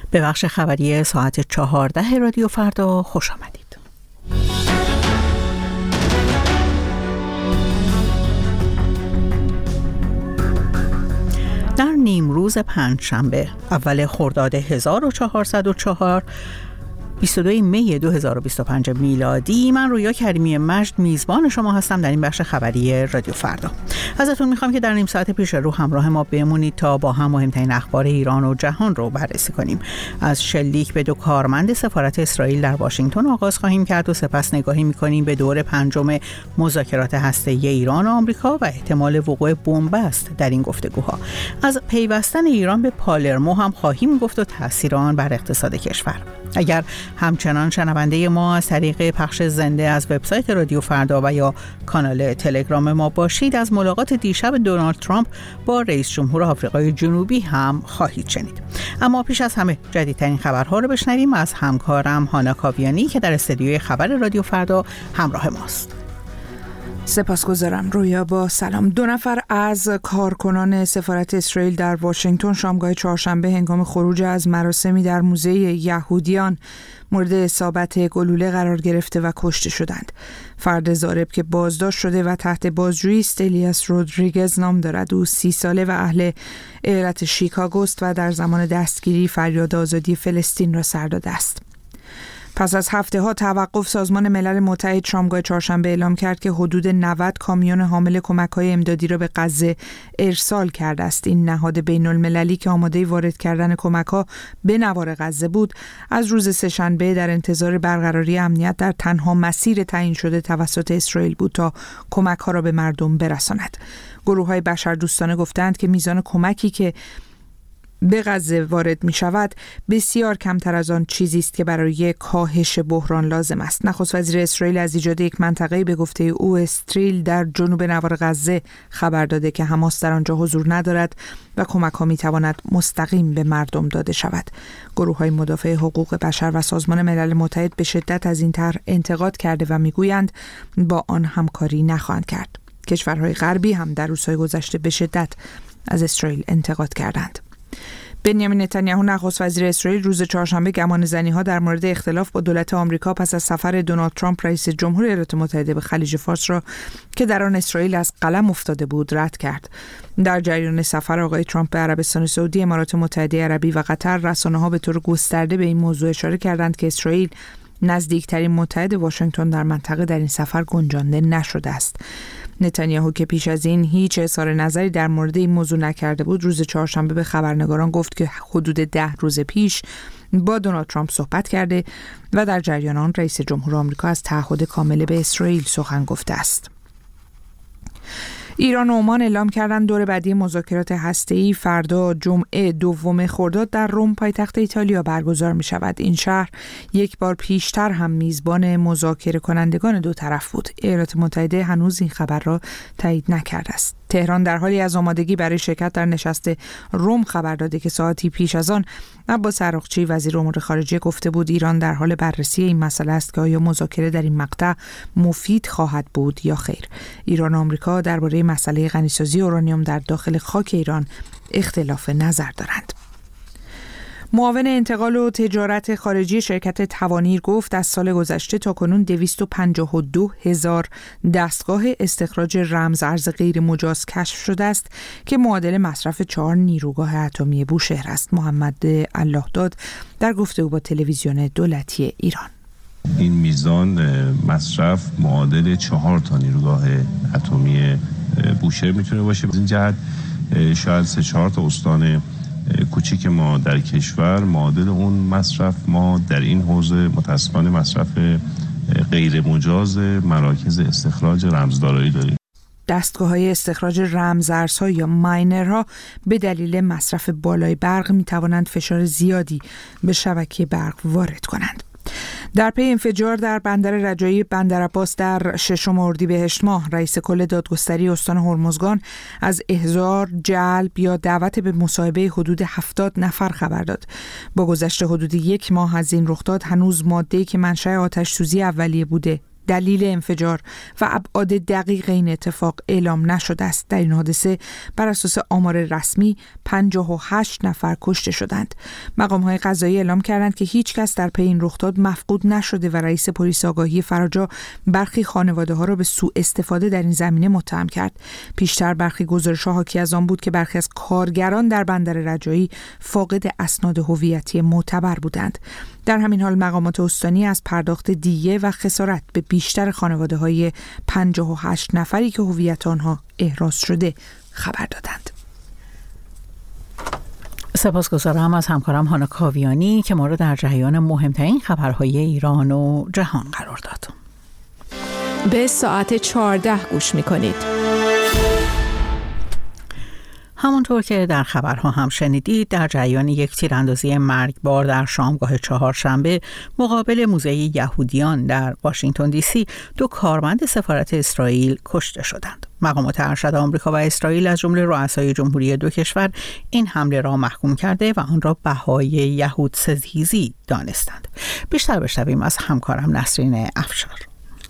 به بخش خبری ساعت 14 رادیو فردا خوش آمدید. در نیمروز پنجشنبه اول خرداد 1404 22 می 2025 میلادی، من رویا کریمی مجد میزبان شما هستم در این بخش خبری رادیو فردا. ازتون میخوام که در نیم ساعت پیش رو همراه ما بمونید تا با هم مهمترین اخبار ایران و جهان رو بررسی کنیم. از شلیک به 2 کارمند سفارت اسرائیل در واشنگتن آغاز خواهیم کرد و سپس نگاهی میکنیم به دور 5م مذاکرات هسته‌ای ایران و آمریکا و احتمال وقوع بنبست در این گفتگوها. از پیوستن ایران به پالرمو هم خواهیم گفت و تاثیر آن بر اقتصاد کشور. اگر همچنان شنونده ما از طریق پخش زنده از وبسایت رادیو فردا و یا کانال تلگرام ما باشید، از ملاقات دیشب دونالد ترامپ با رئیس جمهور آفریقای جنوبی هم خواهید شنید. اما پیش از همه جدیدترین خبرها رو بشنویم از همکارم هانا کاویانی که در استدیوی خبر رادیو فردا همراه ماست. سپاسگزارم رویا. با سلام. 2 نفر از کارکنان سفارت اسرائیل در واشنگتن شامگاه چهارشنبه هنگام خروج از مراسمی در موزه یهودیان مورد اصابت گلوله قرار گرفته و کشته شدند. فرد ضارب که بازداشت شده و تحت بازجویی است الیاس رودریگز نام دارد. او 30 ساله و اهل ایالت شیکاگو است و در زمان دستگیری فریاد آزادی فلسطین را سر داده است. پس از هفته‌ها توقف، سازمان ملل متحد شامگاه چهارشنبه اعلام کرد که حدود 90 کامیون حامل کمک‌های امدادی را به غزه ارسال کرده است. این نهاد بین‌المللی که آماده وارد کردن کمک‌ها به نوار غزه بود، از روز سه‌شنبه در انتظار برقراری امنیت در تنها مسیر تعیین شده توسط اسرائیل بود تا کمک‌ها را به مردم برساند. گروه‌های بشردوستانه گفتند که میزان کمکی که به غزه وارد می شود بسیار کمتر از آن چیزی است که برای کاهش بحران لازم است. نخست وزیر اسرائیل از ایجاد یک منطقه به گفته او استریل در جنوب نوار غزه خبر داده که حماس در آنجا حضور ندارد و کمک ها می تواند مستقیم به مردم داده شود. گروه های مدافع حقوق بشر و سازمان ملل متحد به شدت از این طرح انتقاد کرده و می گویند با آن همکاری نخواهند کرد. کشورهای غربی هم در روزهای گذشته به شدت از اسرائیل انتقاد کردند. بنیامین نتانیاهو نخست وزیر اسرائیل روز چهارشنبه گمانه‌زنی‌ها در مورد اختلاف با دولت آمریکا پس از سفر دونالد ترامپ رئیس جمهور ایالات متحده به خلیج فارس را که در آن اسرائیل از قلم افتاده بود رد کرد. در جریان سفر آقای ترامپ به عربستان سعودی، امارات متحده عربی و قطر، رسانه‌ها به طور گسترده به این موضوع اشاره کردند که اسرائیل نزدیکترین متحد واشنگتن در منطقه در این سفر گنجانده نشده است. نتانیاهو که پیش از این هیچ اظهار نظری در مورد این موضوع نکرده بود، روز چهارشنبه به خبرنگاران گفت که حدود 10 روز پیش با دونالد ترامپ صحبت کرده و در جریان آن رئیس جمهور آمریکا از تعهد کامل به اسرائیل سخن گفته است. ایران و عمان اعلام کردند دور بعدی مذاکرات هسته‌ای فردا جمعه 2 خرداد در روم پایتخت ایتالیا برگزار می شود. این شهر یک بار پیشتر هم میزبان مذاکره کنندگان 2 طرف بود. ایالات متحده هنوز این خبر را تایید نکرده است. تهران در حالی از آمادگی برای شرکت در نشست روم خبر داده که ساعتی پیش از آن عباس عراقچی وزیر امور خارجه گفته بود ایران در حال بررسی این مسئله است که آیا مذاکره در این مقطع مفید خواهد بود یا خیر. ایران و آمریکا درباره مسئله غنیسازی اورانیوم در داخل خاک ایران اختلاف نظر دارند. معاون انتقال و تجارت خارجی شرکت توانیر گفت از سال گذشته تا کنون 252,000 دستگاه استخراج رمز ارز غیر مجاز کشف شده است که معادل مصرف 4 نیروگاه اتمی بوشهر است. محمد اللهداد در گفتگو با تلویزیون دولتی ایران: این میزان مصرف معادل 4 تا نیروگاه اتمی بوشهر میتونه باشه. از این جهت شاید 3-4 تا استان کوچیک ما در کشور معادل اون مصرف ما در این حوزه متاسفانه مصرف غیر مجاز مراکز استخراج رمزدارایی داریم. دستگاه‌های استخراج رمزارزها یا ماینرها به دلیل مصرف بالای برق می‌توانند فشار زیادی به شبکه برق وارد کنند. در پی انفجار در بندر رجایی بندرعباس در 6 اردیبهشت ماه، رئیس کل دادگستری استان هرمزگان از احضار، جلب یا دعوت به مصاحبه حدود 70 نفر خبر داد. با گذشت حدود 1 ماه از این رخداد هنوز ماده‌ای که منشأ آتش‌سوزی اولیه بوده دلیل انفجار و ابعاد دقیق این اتفاق اعلام نشده است. در این حادثه بر اساس آمار رسمی 58 نفر کشته شدند. مقام‌های قضایی اعلام کردند که هیچ کس در پی این رخداد مفقود نشده و رئیس پلیس آگاهی فراجا برخی خانواده‌ها را به سوء استفاده در این زمینه متهم کرد. پیشتر برخی گزارش‌ها حاکی از آن بود که برخی از کارگران در بندر رجایی فاقد اسناد هویتی معتبر بودند. در همین حال مقامات استانی از پرداخت دیه و خسارت به بیشتر خانواده‌های 58 نفری که هویت آنها احراز شده خبر دادند. سپاسگزارم از همکارم هانا کاویانی که ما را در جریان مهمترین خبرهای ایران و جهان قرار داد. به ساعت 14 گوش می‌کنید. همونطور که در خبرها هم شنیدید، در جریان یک تیراندازی مرگبار در شامگاه چهارشنبه مقابل موزه یهودیان در واشنگتن دی سی 2 کارمند سفارت اسرائیل کشته شدند. مقامات ارشد آمریکا و اسرائیل از جمله رؤسای جمهوری 2 کشور این حمله را محکوم کرده و آن را بهای یهود ستیزی دانستند. بیشتر بشنویم از همکارم نسرین افشار.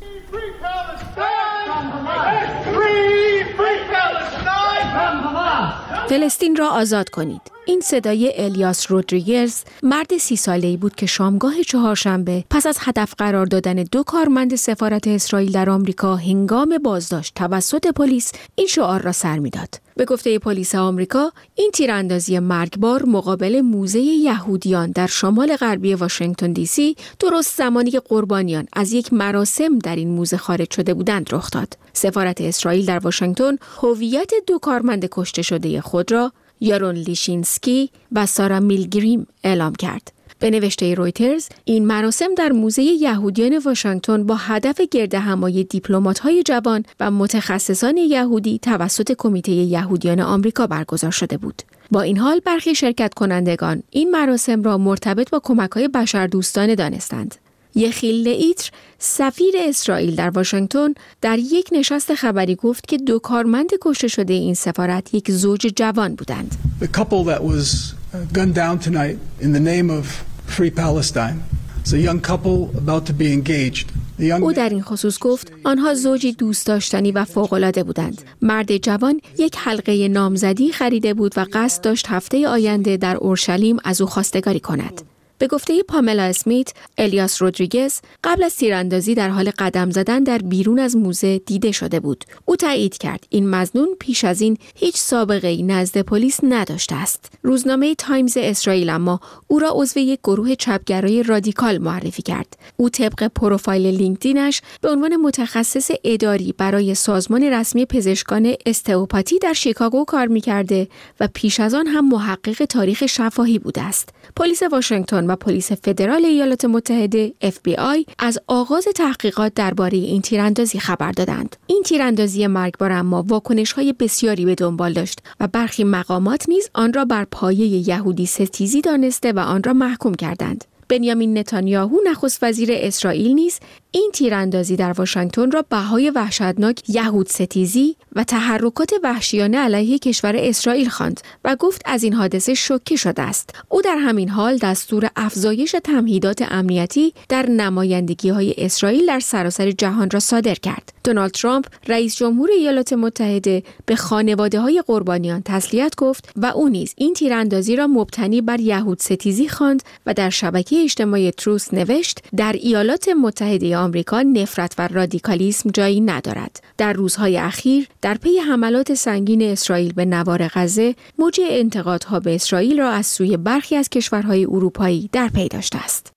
فلسطین را آزاد کنید. این صدای الیاس رودریگز، مرد 30 ساله‌ای بود که شامگاه چهارشنبه پس از هدف قرار دادن 2 کارمند سفارت اسرائیل در آمریکا هنگام بازداشت توسط پلیس این شعار را سر می‌داد. به گفته پلیس آمریکا، این تیراندازی مرگبار مقابل موزه یهودیان در شمال غربی واشنگتن دی سی درست زمانی که قربانیان از یک مراسم در این موزه خارج شده بودند رخ داد. سفارت اسرائیل در واشنگتن هویت 2 کارمند کشته شده خود را، یارون لیشینسکی و سارا میلگریم، اعلام کرد. به نوشته رویترز، این مراسم در موزه یهودیان واشنگتن با هدف گردهمایی دیپلمات‌های جوان و متخصصان یهودی توسط کمیته یهودیان آمریکا برگزار شده بود. با این حال برخی شرکت کنندگان این مراسم را مرتبط با کمک‌های بشردوستانه دانستند. یخیل لیتر، سفیر اسرائیل در واشنگتن، در یک نشست خبری گفت که 2 کارمند کشته شده این سفارت یک زوج جوان بودند. The couple that was gunned down tonight in the name of Free Palestine. It's a young couple about to be engaged. او در این خصوص گفت آنها زوجی دوست داشتنی و فوق‌العاده بودند. مرد جوان یک حلقه نامزدی خریده بود و قصد داشت هفته آینده در اورشلیم از او خواستگاری کند. به گفته پاملا اسمیت، الیاس رودریگز قبل از تیراندازی در حال قدم زدن در بیرون از موزه دیده شده بود. او تایید کرد این مظنون پیش از این هیچ سابقه‌ای نزد پلیس نداشته است. روزنامه تایمز اسرائیل اما او را عضو یک گروه چپگرای رادیکال معرفی کرد. او طبق پروفایل لینکدینش به عنوان متخصص اداری برای سازمان رسمی پزشکان استئوپاتی در شیکاگو کار می‌کرده و پیش از آن هم محقق تاریخ شفاهی بوده است. پلیس واشنگتن و پلیس فدرال ایالات متحده FBI از آغاز تحقیقات درباره این تیراندازی خبر دادند. این تیراندازی مرگبار اما واکنش‌های بسیاری به دنبال داشت و برخی مقامات نیز آن را بر پایه یهودی ستیزی دانسته و آن را محکوم کردند. بنیامین نتانیاهو نخست وزیر اسرائیل نیز این تیراندازی در واشنگتن را بهای وحشتناک یهود ستیزی و تحرکات وحشیانه علیه کشور اسرائیل خواند و گفت از این حادثه شوکه شده است. او در همین حال دستور افزایش تمهیدات امنیتی در نمایندگی‌های اسرائیل در سراسر جهان را صادر کرد. دونالد ترامپ، رئیس جمهور ایالات متحده، به خانواده‌های قربانیان تسلیت گفت و او نیز این تیراندازی را مبتنی بر یهود ستیزی خواند و در شبکه اجتماعی تروس نوشت در ایالات متحده آمریکا نفرت و رادیکالیسم جایی ندارد. در روزهای اخیر در پی حملات سنگین اسرائیل به نوار غزه، موج انتقادها به اسرائیل را از سوی برخی از کشورهای اروپایی در پی داشته است.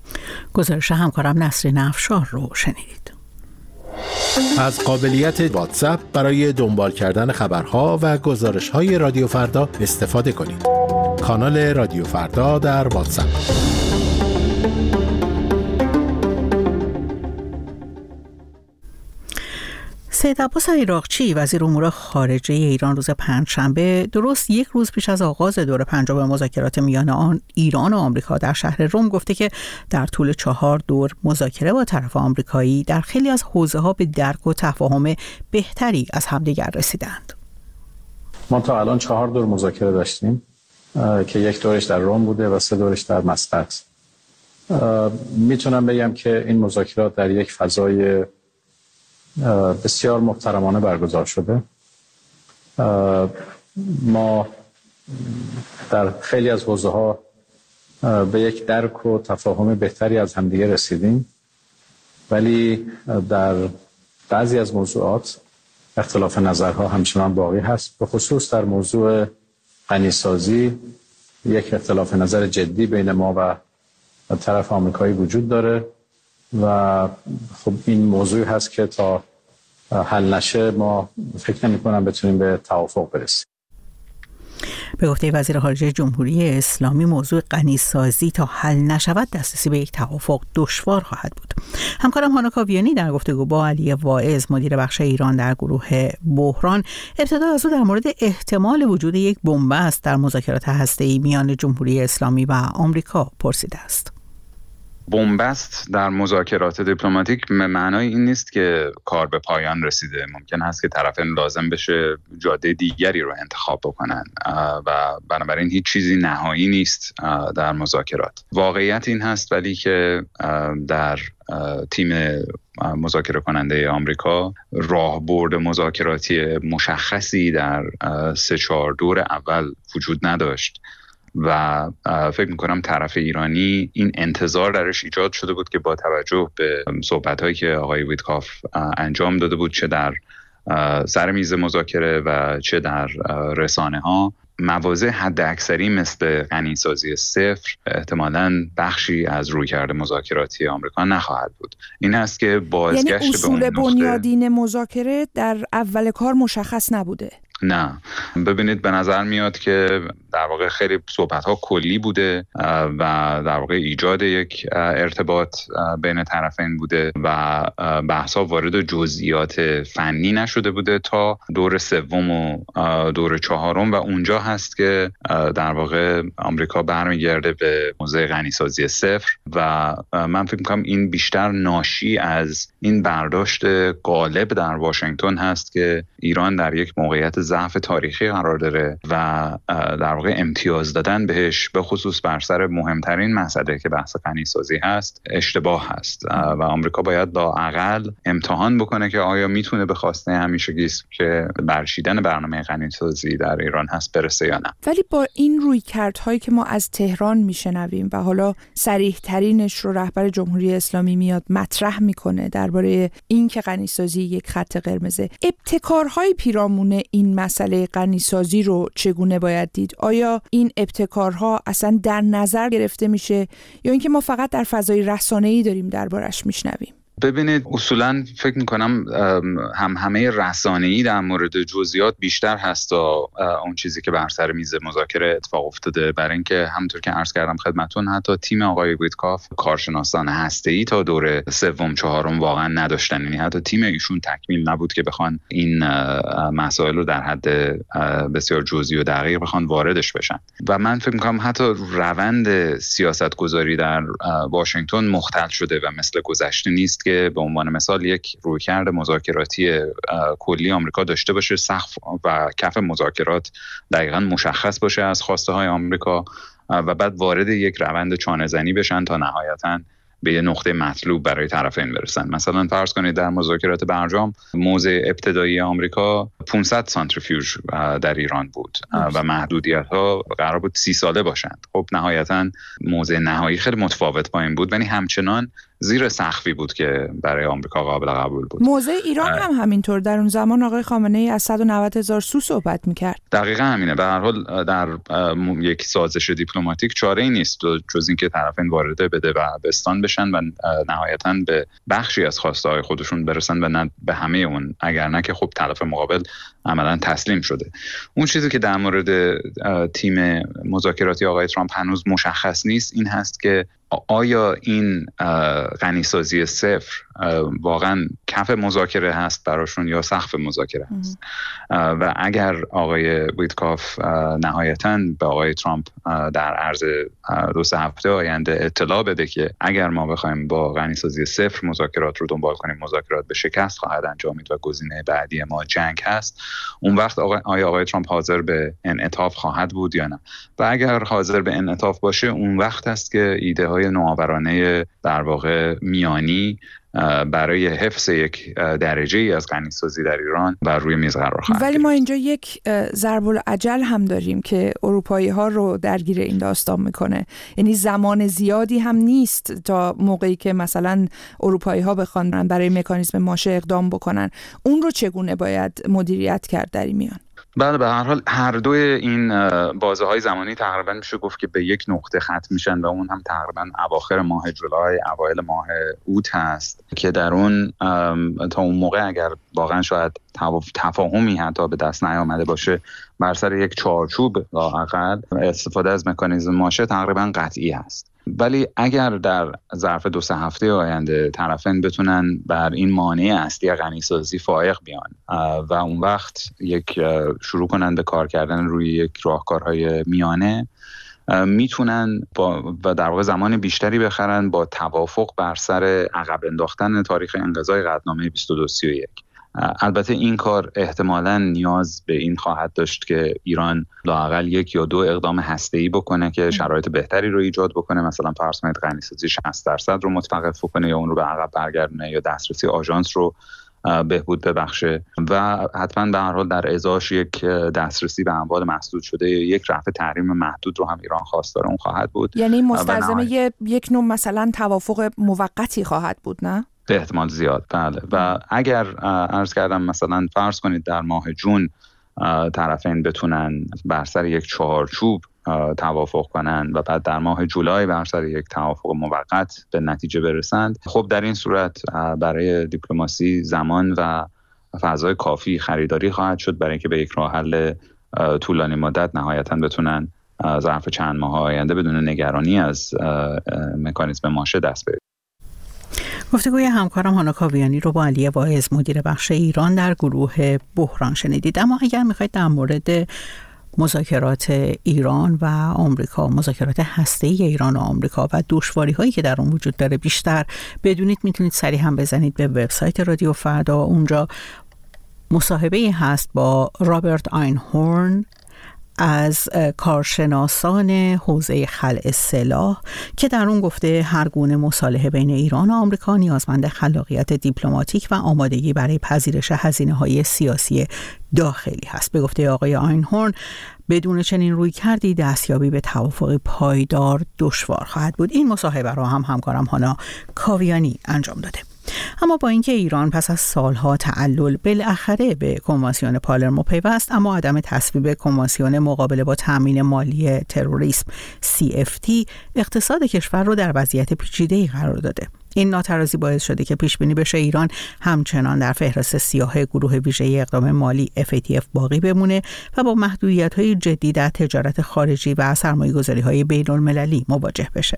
گزارش همکارم نسرین افشار رو شنیدید. از قابلیت واتساپ برای دنبال کردن خبرها و گزارش‌های رادیو فردا استفاده کنید. کانال رادیو فردا در واتساپ. سید عباس عراقچی، وزیر امور خارجه ایران، روز پنجشنبه درست یک روز پیش از آغاز دور پنجم مذاکرات میان ایران و آمریکا در شهر رم گفته که در طول 4 دور مذاکره با طرف آمریکایی در خیلی از حوزه‌ها به درک و تفاهم بهتری از همدیگر رسیدند. ما تا الان 4 دور مذاکره داشتیم که یک دورش در رم بوده و 3 دورش در مسقط. میتونم بگم که این مذاکرات در یک فضای بسیار محترمانه برگزار شده. ما در خیلی از حوزه‌ها به یک درک و تفاهم بهتری از همدیگه رسیدیم، ولی در بعضی از موضوعات اختلاف نظرها همچنان باقی هست. به خصوص در موضوع غنیسازی یک اختلاف نظر جدی بین ما و طرف آمریکایی وجود داره و خب این موضوعی هست که تا حل نشه ما فکر نمی‌کنم بتونیم به توافق برسیم. به گفته وزیر خارجه جمهوری اسلامی موضوع غنیسازی تا حل نشود دسترسی به یک توافق دشوار خواهد بود. همکارم هانا کاویانی در گفتگو با علی واعظ مدیر بخش ایران در گروه بحران ابتدا از او در مورد احتمال وجود یک بنبست در مذاکرات هسته‌ای میان جمهوری اسلامی و آمریکا پرسیده است. بنبست در مذاکرات دیپلماتیک به معنای این نیست که کار به پایان رسیده. ممکن است که طرفین لازم بشه جاده دیگری رو انتخاب بکنن و بنابراین هیچ چیزی نهایی نیست در مذاکرات. واقعیت این هست ولی که در تیم مذاکره کننده آمریکا راهبرد مذاکراتی مشخصی در 3-4 دور اول وجود نداشت و فکر میکنم طرف ایرانی این انتظار درش ایجاد شده بود که با توجه به صحبت‌هایی که آقای ویتکاف انجام داده بود چه در سر میز مذاکره و چه در رسانه‌ها، مواضع حد اکثری مثل غنیسازی صفر احتمالاً بخشی از رویکرد مذاکراتی آمریکا نخواهد بود. این است که بازگشت یعنی اصول به اون بنیادین مذاکره در اول کار مشخص نبوده. نه، ببینید به نظر میاد که در واقع خیلی صحبت‌ها کلی بوده و در واقع ایجاد یک ارتباط بین طرفین بوده و بحث‌ها وارد جزئیات فنی نشده بوده تا دور سوم و دور چهارم و اونجا هست که در واقع آمریکا برمیگرده به موضوع غنیسازی صفر و من فکر می‌کنم این بیشتر ناشی از این برداشت غالب در واشنگتن هست که ایران در یک موقعیت ضعف تاریخی قرار داره و در واقع امتیاز دادن بهش به خصوص بر سر مهمترین مسئله که بحث غنیسازی هست اشتباه هست و آمریکا باید لااقل امتحان بکنه که آیا میتونه به خواسته همیشگی که برچیدن برنامه غنیسازی در ایران هست برسه یا نه. ولی با این رویکردهایی که ما از تهران میشنویم و حالا صریح ترینش رو رهبر جمهوری اسلامی میاد مطرح میکنه درباره این که غنیسازی یک خط قرمزه، ابتکارهای پیرامون این مسئله غنیسازی رو چگونه باید دید؟ آیا این ابتکارها اصلا در نظر گرفته میشه یا اینکه ما فقط در فضای رسانه‌ای داریم دربارش میشنویم؟ ببینید اصولاً فکر میکنم همه رسانه‌ای در مورد جزئیات بیشتر هست تا اون چیزی که بر سر میز مذاکره اتفاق افتاده، برای اینکه همونطور که عرض کردم خدمتتون حتی تیم آقای ویتکاف کارشناسان هسته‌ای تا دور سوم چهارم واقعا نداشتن، یعنی حتی تیم ایشون تکمیل نبود که بخوان این مسائل رو در حد بسیار جزئی و دقیق بخوان واردش بشن و من فکر میکنم حتی روند سیاستگذاری در واشنگتن مختل شده و مثل گذشته نیست که به عنوان مثال یک رویکرد مذاکراتی کلی آمریکا داشته باشه، سقف و کف مذاکرات دقیقاً مشخص باشه از خواسته های آمریکا و بعد وارد یک روند چانه‌زنی بشن تا نهایتاً به یه نقطه مطلوب برای طرفین برسن. مثلا فرض کنید در مذاکرات برجام موضع ابتدایی آمریکا 500 سانتریفیوژ در ایران بود و محدودیت‌ها قرار بود 30 ساله باشند. خب نهایتاً موضع نهایی خیلی متفاوت با این بود، ولی همچنان زیر سقفی بود که برای آمریکا قابل قبول بود. موضع ایران هم همینطور. در اون زمان آقای خامنه‌ای از 190,000 سو صحبت می‌کرد. دقیقاً همینه. به هر حال در یک سازش دیپلماتیک چاره‌ای نیست جز اینکه طرفین وارد بده و بستان بشن و نهایتاً به بخشی از خواسته‌های خودشون برسن و نه به همه اون، اگر نه که خب طرف مقابل عملاً تسلیم شده. اون چیزی که در مورد تیم مذاکراتی آقای ترامپ هنوز مشخص نیست این هست که آیا این غنیسازی صفر واقعا کف مذاکره هست براشون یا سقف مذاکره هست. و اگر آقای ویتکاف نهایتاً به آقای ترامپ در عرض 2-3 هفته آینده اطلاع بده که اگر ما بخوایم با غنیسازی صفر مذاکرات رو دنبال کنیم، مذاکرات به شکست خواهد انجامید و گزینه بعدی ما جنگ هست، اون وقت آقای ترامپ حاضر به انعطاف خواهد بود یا نه؟ و اگر حاضر به انعطاف باشه، اون وقت است که ایده های نوآورانه در واقع میانی برای حفظ یک درجه ای از غنیسازی در ایران بر روی میز قرار خواهد ولی گرفت. ما اینجا یک ضرب العجل هم داریم که اروپایی ها رو درگیر این داستان میکنه. یعنی زمان زیادی هم نیست تا موقعی که مثلا اروپایی ها بخوان برای مکانیزم ماشه اقدام بکنن. اون رو چگونه باید مدیریت کرد در این میان؟ بله، به هر حال هر دوی این بازه های زمانی تقریبا میشه گفت که به یک نقطه ختم میشن و اون هم تقریبا اواخر ماه جولای اوایل ماه اوت هست که در اون تا اون موقع اگر واقعا شاید تفاهمی حتی به دست نیامده باشه بر سر یک چارچوب لااقل استفاده از مکانیزم ماشه تقریبا قطعی هست. ولی اگر در ظرف 2-3 هفته آینده طرفین بتونن بر این مانع اصلی غنیسازی فائق بیان و اون وقت شروع کنن به کار کردن روی یک راهکارهای میانه، میتونن و در واقع زمان بیشتری بخرن با توافق بر سر عقب انداختن تاریخ انقضای قطعنامه 2231. البته این کار احتمالاً نیاز به این خواهد داشت که ایران لااقل 1 یا 2 اقدام هسته‌ای بکنه که شرایط بهتری رو ایجاد بکنه، مثلا فرض کنید غنیسازی 60% رو متوقف بکنه یا اون رو به عقب برگردونه یا دسترسی آژانس رو بهبود ببخشه و حتما به هر حال در ازاش یک دسترسی به اموال مسدود شده یا یک رفع تحریم محدود رو هم ایران خواستار اون خواهد بود. یعنی مستلزم یک نوع مثلا توافق موقتی خواهد بود، نه؟ به احتمال زیاد، بله. و اگر عرض کردم مثلا فرض کنید در ماه جون طرفین بتونن بر سر یک چهارچوب توافق کنن و بعد در ماه جولای بر سر یک توافق موقت به نتیجه برسند، خب در این صورت برای دیپلماسی زمان و فضای کافی خریداری خواهد شد برای اینکه به یک راه حل طولانی مدت نهایتاً بتونن ظرف چند ماه آینده بدون نگرانی از مکانیزم ماشه دست بگیرن. گفتگوی همکارم هانا کاویانی رو با علی واعظ مدیر بخش ایران در گروه بحران شنیدید. اما اگر میخواید در مورد مذاکرات ایران و آمریکا، مذاکرات هسته‌ای ایران و آمریکا و دشواری‌هایی که در اون وجود داره بیشتر بدونید، میتونید سریع هم بزنید به وبسایت رادیو فردا. اونجا مصاحبه‌ای هست با رابرت آینهورن از کارشناسان حوزه خلع سلاح که در اون گفته هر گونه مصالحه بین ایران و آمریکا نیازمند خلاقیت دیپلماتیک و آمادگی برای پذیرش هزینه‌های سیاسی داخلی هست. به گفته آقای آینهورن بدون چنین رویکردی دستیابی به توافق پایدار دشوار خواهد بود. این مصاحبه را هم همکارم هانا کاویانی انجام داده. اما با اینکه ایران پس از سالها تعلل بالاخره به کنوانسیون پالرمو پیوست، اما عدم تصویب کنوانسیون مقابله با تامین مالی تروریسم CFT اقتصاد کشور رو در وضعیت پیچیده‌ای قرار داده. این ناترازی باعث شده که پیش بینی بشه ایران همچنان در فهرست سیاه گروه ویژه اقدام مالی FATF باقی بمونه و با محدودیت‌های جدی در تجارت خارجی و سرمایه‌گذاری‌های بین‌المللی مواجه بشه.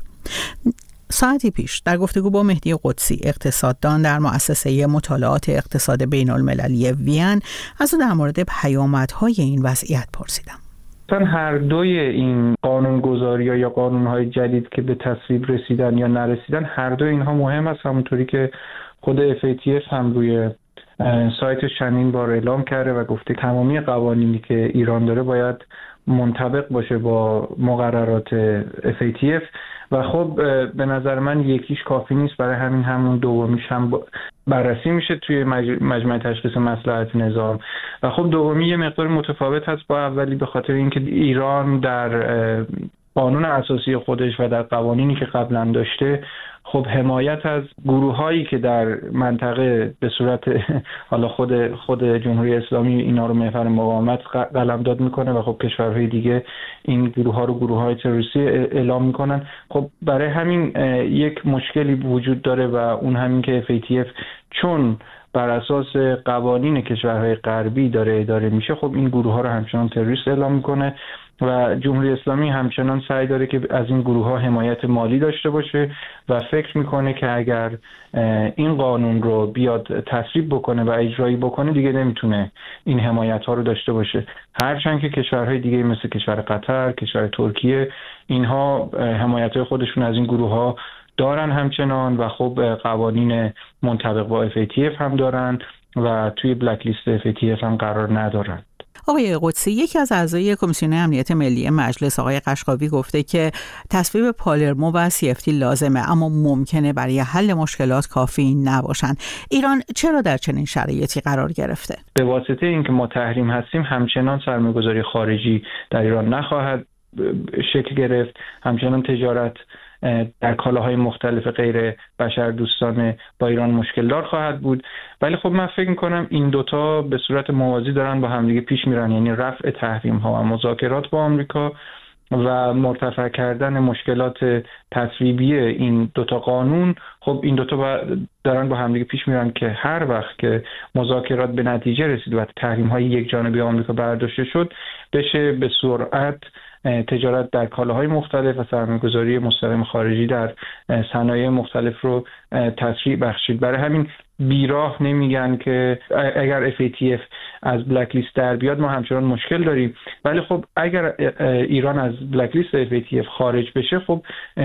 ساعتی پیش در گفتگو با مهدی قدسی، اقتصاددان در مؤسسه مطالعات اقتصاد بین‌المللی وین، از او در مورد پیامدهای این وضعیت پرسیدم. هر دوی این قانونگذاری‌ها یا قانون‌های جدید که به تصویب رسیدن یا نرسیدن، هر دوی اینها مهم است. همونطوری که خود FATF هم روی سایتش چندین بار اعلام کرده و گفته تمامی قوانینی که ایران داره باید منطبق باشه با مقررات FATF و خب به نظر من یکیش کافی نیست، برای همین همون دومیش هم بررسی میشه توی مجمع تشخیص مصلحت نظام و خب دومی یه مقدار متفاوت هست با اولی، به خاطر اینکه ایران در قانون اساسی خودش و در قوانینی که قبلا داشته خب حمایت از گروهایی که در منطقه به صورت حالا خود جمهوری اسلامی اینا رو محور مقاومت قلمداد میکنه و خب کشورهای دیگه این گروه‌ها رو گروه‌های تروریستی اعلام میکنن. خب برای همین یک مشکلی وجود داره و اون همین که FATF چون بر اساس قوانین کشورهای غربی داره اداره میشه، خب این گروه‌ها رو همچنان تروریست اعلام میکنه و جمهوری اسلامی همچنان سعی داره که از این گروه‌ها حمایت مالی داشته باشه و فکر میکنه که اگر این قانون رو بیاد تصویب بکنه و اجرایی بکنه دیگه نمیتونه این حمایت‌ها رو داشته باشه، هرچند که کشورهای دیگه مثل کشور قطر، کشور ترکیه، اینها حمایت‌های خودشون از این گروه‌ها دارن همچنان و خب قوانین منطبق با FATF هم دارن و توی بلک لیست FATF هم قرار ندارن. آقای قدسی، یکی از اعضای کمیسیون امنیت ملی مجلس آقای قشقابی گفته که تصویب پالرمو و CFT لازمه اما ممکنه برای حل مشکلات کافی نباشند. ایران چرا در چنین شرایطی قرار گرفته؟ به واسطه اینکه ما تحریم هستیم همچنان سرمایه‌گذاری خارجی در ایران نخواهد شکل گرفت، همچنان تجارت در کالاهای مختلف غیر بشردوستانه با ایران مشکل دار خواهد بود. ولی خب من فکر می‌کنم این دوتا به صورت موازی دارن با همدیگه پیش میرن، یعنی رفع تحریم ها و مذاکرات با آمریکا و مرتفع کردن مشکلات تصویبی این دوتا قانون. خب این دوتا دارن با همدیگه پیش میرن که هر وقت که مذاکرات به نتیجه رسید و تحریم های یک جانبه آمریکا برداشته شد، بشه به سرعت تجارت در کالاهای مختلف و سرمایه‌گذاری مستقیم خارجی در صنایع مختلف رو تسریع بخشید. برای همین بیراه نمیگن که اگر FATF از بلک لیست در بیاد ما همچنان مشکل داریم، ولی خب اگر ایران از بلک لیست FATF خارج بشه، خب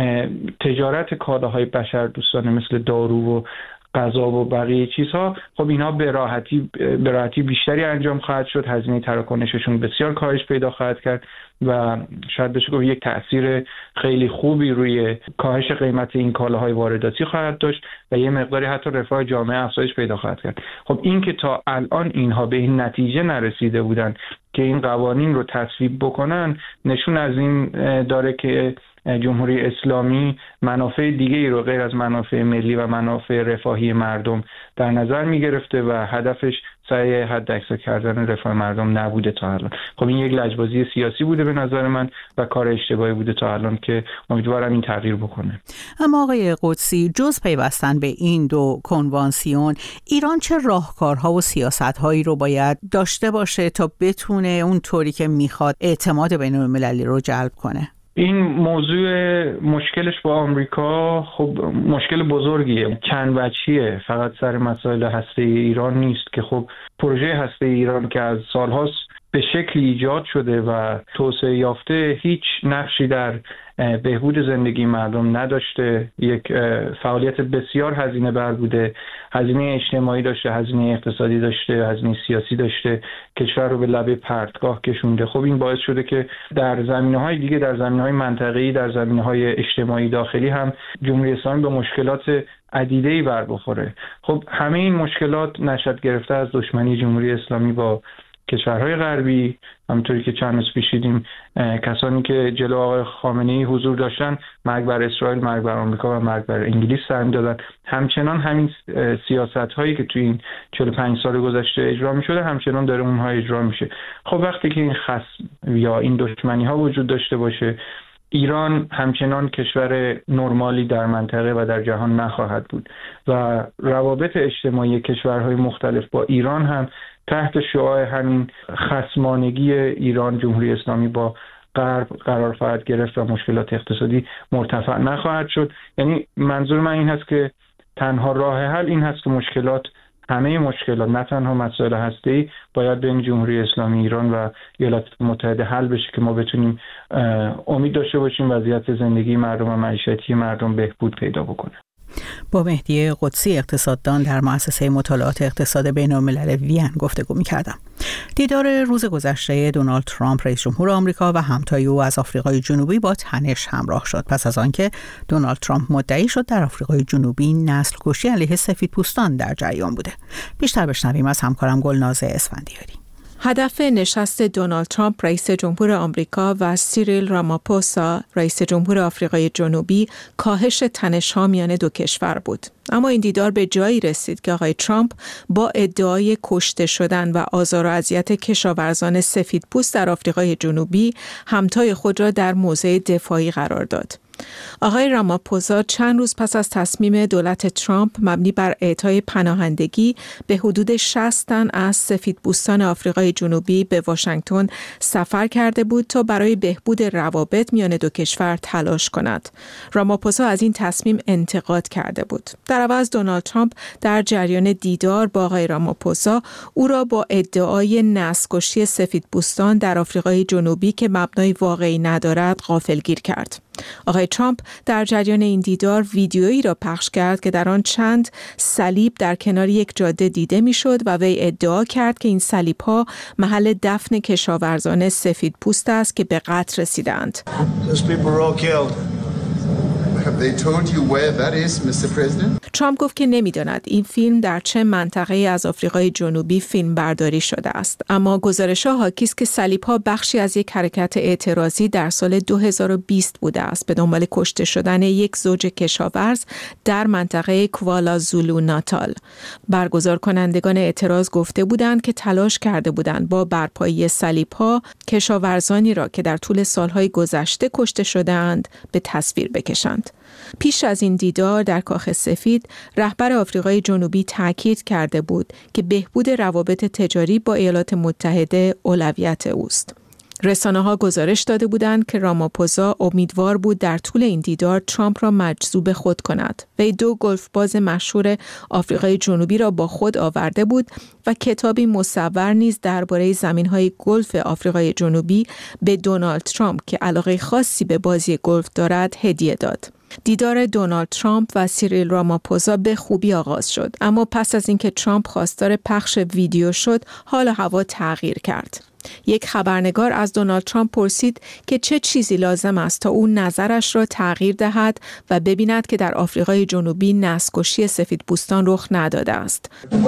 تجارت کالاهای بشردوستانه مثل دارو و غذا و بقیه چیزها، خب اینها به راحتی بیشتری انجام خواهد شد، هزینه تراکنششون بسیار کاهش پیدا خواهد کرد و شاید بشه گفت یک تأثیر خیلی خوبی روی کاهش قیمت این کالاهای وارداتی خواهد داشت و یه مقداری حتی رفاه جامعه افزایش پیدا خواهد کرد. خب این که تا الان اینها به این نتیجه نرسیده بودن که این قوانین رو تصویب بکنن، نشون از این داره که جمهوری اسلامی منافع دیگه‌ای رو غیر از منافع ملی و منافع رفاهی مردم در نظر می‌گرفته و هدفش سعی حداکثر کردن رفاه مردم نبوده تا الان. خب این یک لجبازی سیاسی بوده به نظر من و کار اشتباهی بوده تا الان که امیدوارم این تغییر بکنه. اما آقای قدسی، جز پیوستن به این دو کنوانسیون، ایران چه راهکارها و سیاست‌هایی رو باید داشته باشه تا بتونه اون طوری که میخواد اعتماد بین‌المللی رو جلب کنه؟ این موضوع مشکلش با آمریکا خب مشکل بزرگیه، چند وجهیه، فقط سر مسائل هسته ایران نیست که خب پروژه هسته ایران که از سالهاست به شکلی ایجاد شده و توسعه یافته هیچ نقشی در بهبود زندگی مردم نداشته، یک فعالیت بسیار هزینه بر بوده، هزینه اجتماعی داشته، هزینه اقتصادی داشته، هزینه سیاسی داشته، کشور رو به لبه پرتگاه کشونده. خب این باعث شده که در زمینه‌های دیگه، در زمینه‌های منطقه‌ای، در زمینه‌های اجتماعی داخلی هم جمهوری اسلامی به مشکلات عدیده‌ای بر بخوره. خب همه این مشکلات نشأت گرفته از دشمنی جمهوری اسلامی با کشورهای غربی، همونطوری که چند روز پیش دیدیم کسانی که جلو آقای خامنه‌ای حضور داشتن مرگ بر اسرائیل، مرگ بر آمریکا و مرگ بر انگلیس سهم دادن. همچنان همین سیاست‌هایی که توی این 45 سال گذشته اجرا می‌شده همچنان داره اونها اجرا میشه. خب وقتی که این خصم یا این دشمنی‌ها وجود داشته باشه، ایران همچنان کشور نرمالی در منطقه و در جهان نخواهد بود و روابط اجتماعی کشورهای مختلف با ایران هم تحت شعاع همین خصمانگی ایران جمهوری اسلامی با غرب قرار خواهد گرفت و مشکلات اقتصادی مرتفع نخواهد شد. یعنی منظور من این هست که تنها راه حل این هست که همه مشکلات نه تنها مسائل هسته‌ای باید بین جمهوری اسلامی ایران و ایالات متحده حل بشه که ما بتونیم امید داشته باشیم وضعیت زندگی مردم و معیشتی مردم بهبود پیدا بکنه. با مهدی قدسی، اقتصاددان در مؤسسه مطالعات اقتصاد بین‌الملل وین گفتگو می‌کردم. دیدار روز گذشته دونالد ترامپ رئیس جمهور آمریکا و همتای او از آفریقای جنوبی با تنش همراه شد پس از آنکه دونالد ترامپ مدعی شد در آفریقای جنوبی نسل کشی علیه سفیدپوستان در جریان بوده. بیشتر بشنویم از همکارم گلناز اسفندیاری. هدف نشست دونالد ترامپ رئیس جمهور آمریکا و سیریل راماپوسا رئیس جمهور آفریقای جنوبی کاهش تنش‌ها میان دو کشور بود. اما این دیدار به جایی رسید که آقای ترامپ با ادعای کشته شدن و آزار و اذیت کشاورزان سفیدپوست در آفریقای جنوبی همتای خود را در موضع دفاعی قرار داد. آقای راماپوزا چند روز پس از تصمیم دولت ترامپ مبنی بر اعطای پناهندگی به حدود 60 تن از سفیدپوستان آفریقای جنوبی به واشنگتن سفر کرده بود تا برای بهبود روابط میان دو کشور تلاش کند. راماپوزا از این تصمیم انتقاد کرده بود. در عوض دونالد ترامپ در جریان دیدار با آقای راماپوزا او را با ادعای نسل‌کشی سفیدپوستان در آفریقای جنوبی که مبنای واقعی ندارد غافلگیر کرد. آقای ترامپ در جریان این دیدار ویدیویی را پخش کرد که در آن چند صلیب در کنار یک جاده دیده میشد و وی ادعا کرد که این صلیب‌ها محل دفن کشاورزان سفیدپوست است که به قتل رسیدند. ترامپ گفت که نمی‌داند این فیلم در چه منطقه‌ای از آفریقای جنوبی فیلم برداری شده است، اما گزارش‌ها حاکی است که صلیب‌ها بخشی از یک حرکت اعتراضی در سال 2020 بوده است به دنبال کشته شدن یک زوج کشاورز در منطقه کوالازولو ناتال. برگزار کنندگان اعتراض گفته بودند که تلاش کرده بودند با برپایی صلیب‌ها کشاورزانی را که در طول سال‌های گذشته کشته شده‌اند به تصویر بکشند. پیش از این دیدار در کاخ سفید رهبر آفریقای جنوبی تاکید کرده بود که بهبود روابط تجاری با ایالات متحده اولویت اوست. رسانه‌ها گزارش داده بودند که راماپوزا امیدوار بود در طول این دیدار ترامپ را مجذوب خود کند. وی 2 گلف باز مشهور آفریقای جنوبی را با خود آورده بود و کتابی مصور نیز درباره زمین‌های گلف آفریقای جنوبی به دونالد ترامپ که علاقه خاصی به بازی گلف دارد هدیه داد. دیدار دونالد ترامپ و سیریل راماپوزا به خوبی آغاز شد، اما پس از اینکه ترامپ خواستار پخش ویدیو شد، حال و هوا تغییر کرد. یک خبرنگار از دونالد ترامپ پرسید که چه چیزی لازم است تا او نظرش را تغییر دهد و ببیند که در آفریقای جنوبی نسل‌کشی سفیدپوستان رخ نداده است.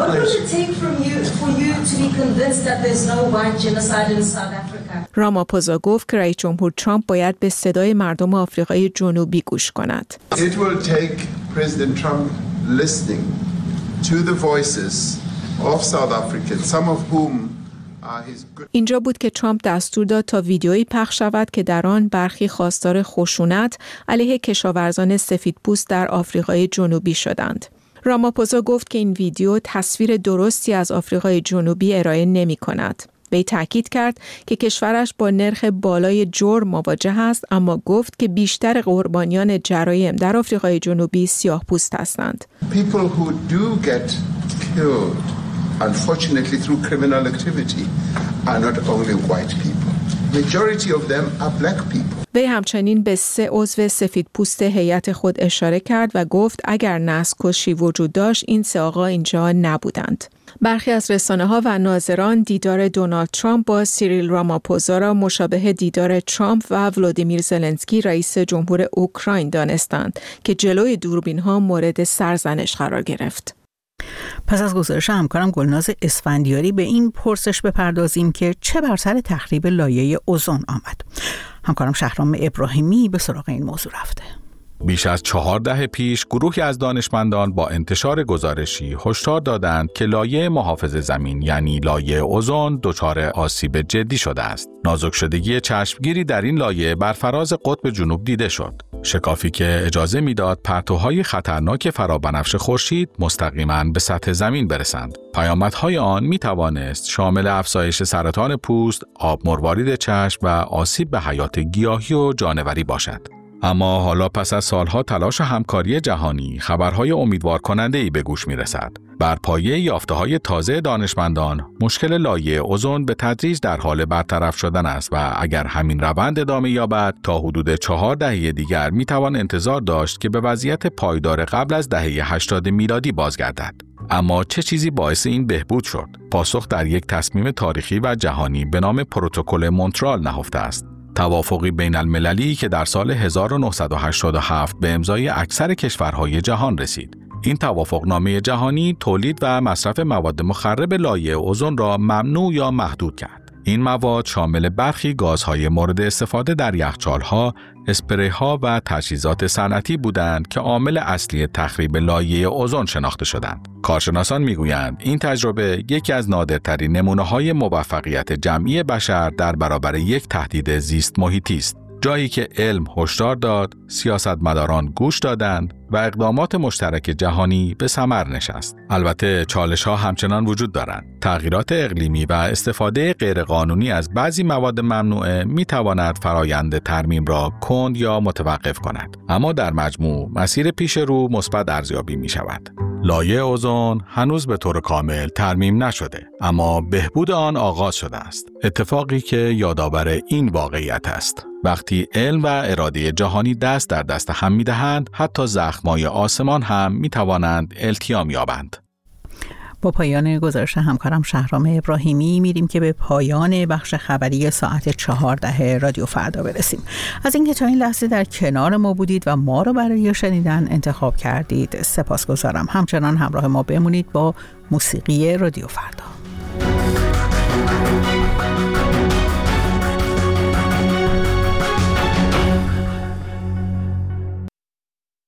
راماپوزا گفت که رئیس جمهور ترامپ باید به صدای مردم آفریقای جنوبی گوش کند. It will take President Trump listening to the voices of South Africans, some of whom اینجا بود که ترامپ دستور داد تا ویدیویی پخش شود که در آن برخی خواستار خشونت علیه کشاورزان سفیدپوست در آفریقای جنوبی شدند. راماپوزا گفت که این ویدیو تصویر درستی از آفریقای جنوبی ارائه نمی کند. وی تاکید کرد که کشورش با نرخ بالای جرم مواجه است، اما گفت که بیشتر قربانیان جرایم در آفریقای جنوبی سیاه‌پوست هستند. People who do get killed unfortunately through criminal activity are not only white people. Majority of them are black people. وی همچنین به 3 عضو سفیدپوست هیئت خود اشاره کرد و گفت اگر نسل‌کشی وجود داشت این 3 آقا اینجا نبودند. برخی از رسانه‌ها و ناظران دیدار دونالد ترامپ با سیریل راماپوزا را مشابه دیدار ترامپ و ولودیمیر زلنسکی رئیس جمهور اوکراین دانستند که جلوی دوربین‌ها مورد سرزنش قرار گرفت. پس از گزارش همکارم گلناز اسفندیاری به این پرسش بپردازیم که چه بر سر تخریب لایه اوزون آمد. همکارم شهرام ابراهیمی به سراغ این موضوع رفته. بیش از 4 دهه پیش گروهی از دانشمندان با انتشار گزارشی هشدار دادند که لایه محافظ زمین یعنی لایه اوزون دچار آسیب جدی شده است. نازک شدگی چشمگیری در این لایه بر فراز قطب جنوب دیده شد. شکافی که اجازه میداد پرتوهای خطرناک فرابنفش خورشید مستقیما به سطح زمین برسند. پیامدهای آن می توانست شامل افزایش سرطان پوست، آب مروارید چشم و آسیب به حیات گیاهی و جانوری باشد. اما حالا پس از سالها تلاش همکاری جهانی خبرهای امیدوار کننده‌ای به گوش می‌رسد. بر پایه یافته‌های تازه دانشمندان، مشکل لایه اوزون به تدریج در حال برطرف شدن است و اگر همین روند ادامه یابد تا حدود 4 دهه دیگر می‌توان انتظار داشت که به وضعیت پایدار قبل از دهه 80 میلادی بازگردد. اما چه چیزی باعث این بهبود شد؟ پاسخ در یک تصمیم تاریخی و جهانی به نام پروتکل مونترال نهفته است. توافقی بین المللی که در سال 1987 به امضای اکثر کشورهای جهان رسید. این توافقنامه جهانی تولید و مصرف مواد مخرب لایه اوزون را ممنوع یا محدود کرد. این مواد شامل برخی گازهای مورد استفاده در یخچال‌ها، اسپری‌ها و تجهیزات صنعتی بودند که عامل اصلی تخریب لایه اوزون شناخته شدند. کارشناسان می‌گویند این تجربه یکی از نادرترین نمونه‌های موفقیت جمعی بشر در برابر یک تهدید زیست محیطی است. جایی که علم هشدار داد، سیاستمداران گوش دادند و اقدامات مشترک جهانی به ثمر نشست. البته چالش‌ها همچنان وجود دارند. تغییرات اقلیمی و استفاده غیرقانونی از بعضی مواد ممنوعه می‌تواند فرایند ترمیم را کند یا متوقف کند. اما در مجموع مسیر پیش رو مثبت ارزیابی می‌شود. لایه اوزون هنوز به طور کامل ترمیم نشده، اما بهبود آن آغاز شده است. اتفاقی که یادآور این واقعیت است: وقتی علم و اراده جهانی دست در دست هم می‌دهند، حتی زخم‌های آسمان هم می‌توانند التیام یابند. با پایان گزارش همکارم شهرام ابراهیمی میریم که به پایان بخش خبری ساعت 14 رادیو فردا برسیم. از اینکه تا این لحظه در کنار ما بودید و ما رو برای شنیدن انتخاب کردید سپاسگزارم. همچنان همراه ما بمونید با موسیقی رادیو فردا.